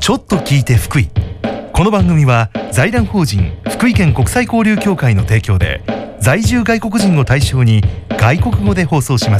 ちょっと聞いて福井。この番組は財団法人福井県国際交流協会の提供で在住外国人を対象に外国語で放送します。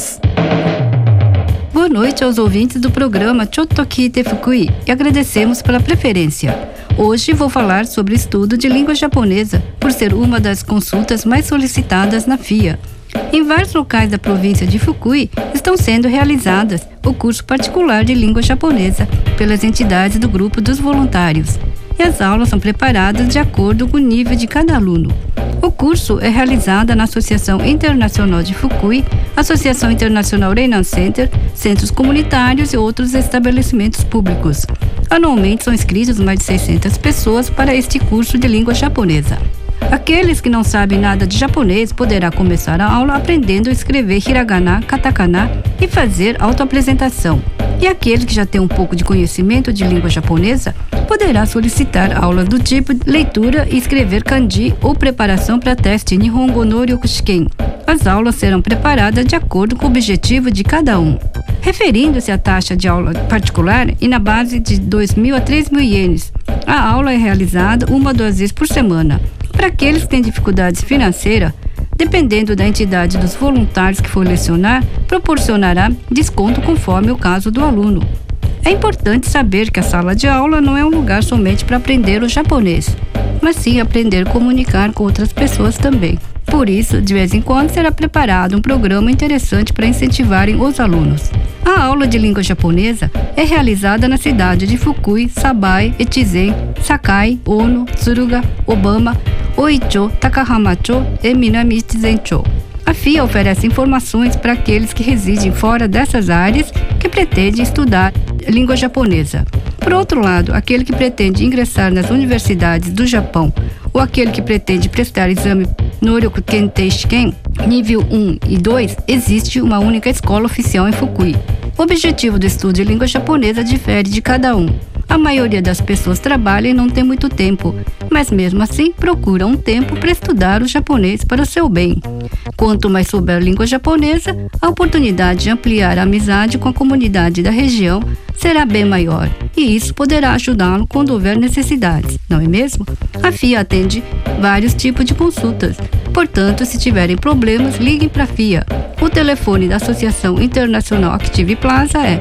Boa noite aos ouvintes do programa Chotto Kite Fukui e agradecemos pela preferência. Hoje vou falar sobre estudo de língua japonesa, por ser uma das consultas mais solicitadas na FIA. Em vários locais da província de Fukui estão sendo realizadas o curso particular de língua japonesa pelas entidades do grupo dos voluntários. E as aulas são preparadas de acordo com o nível de cada aluno. O curso é realizado na Associação Internacional de Fukui, Associação Internacional Reinan Center, centros comunitários e outros estabelecimentos públicos. Anualmente são inscritos mais de 600 pessoas para este curso de língua japonesa. Aqueles que não sabem nada de japonês poderá começar a aula aprendendo a escrever hiragana, katakana e fazer autoapresentação. E aquele que já tem um pouco de conhecimento de língua japonesa poderá solicitar aulas do tipo leitura e escrever kanji ou preparação para teste Nihongo no Ryokushiken. As aulas serão preparadas de acordo com o objetivo de cada um. Referindo-se à taxa de aula particular e na base de 2.000 a 3.000 ienes, a aula é realizada 1 a 2 vezes por semana. Para aqueles que têm dificuldades financeiras, dependendo da entidade dos voluntários que for lecionar, proporcionará desconto conforme o caso do aluno. É importante saber que a sala de aula não é um lugar somente para aprender o japonês, mas sim aprender a comunicar com outras pessoas também. Por isso, de vez em quando será preparado um programa interessante para incentivarem os alunos. A aula de língua japonesa é realizada na cidade de Fukui, Sabai, Echizen, Sakai, Ono, Tsuruga, Obama, Oicho, Takahama-cho e Minami-Echizen-cho. A FIA oferece informações para aqueles que residem fora dessas áreas que pretendem estudar língua japonesa. Por outro lado, aquele que pretende ingressar nas universidades do Japão ou aquele que pretende prestar exame Noryokuken Teishiken, nível 1 e 2, existe uma única escola oficial em Fukui. O objetivo do estudo de língua japonesa difere de cada um. A maioria das pessoas trabalha e não tem muito tempo, mas mesmo assim procura um tempo para estudar o japonês para o seu bem. Quanto mais souber língua japonesa, a oportunidade de ampliar a amizade com a comunidade da região será bem maior, e isso poderá ajudá-lo quando houver necessidades, não é mesmo? A FIA atende vários tipos de consultas, portanto, se tiverem problemas, liguem para a FIA. O telefone da Associação Internacional Active Plaza é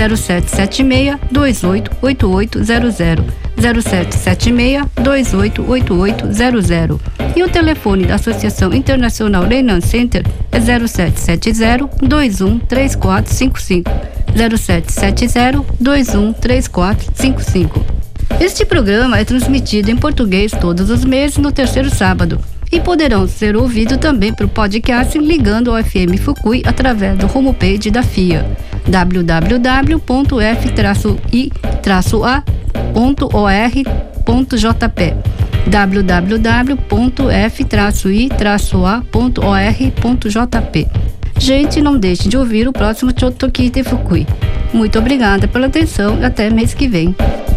0776-288800, 0776-288800. E o telefone da Associação Internacional Reinan Center é 0770-213455, 0770-213455. Este programa é transmitido em português todos os meses no terceiro sábado e poderão ser ouvidos também pelo podcast ligando ao FM Fukui através do homepage da FIA, www.f-i-a.org.jp, www.f-i-a.org.jp. Gente, não deixe de ouvir o próximo Chotto Kite Fukui. Muito obrigada pela atenção e até mês que vem.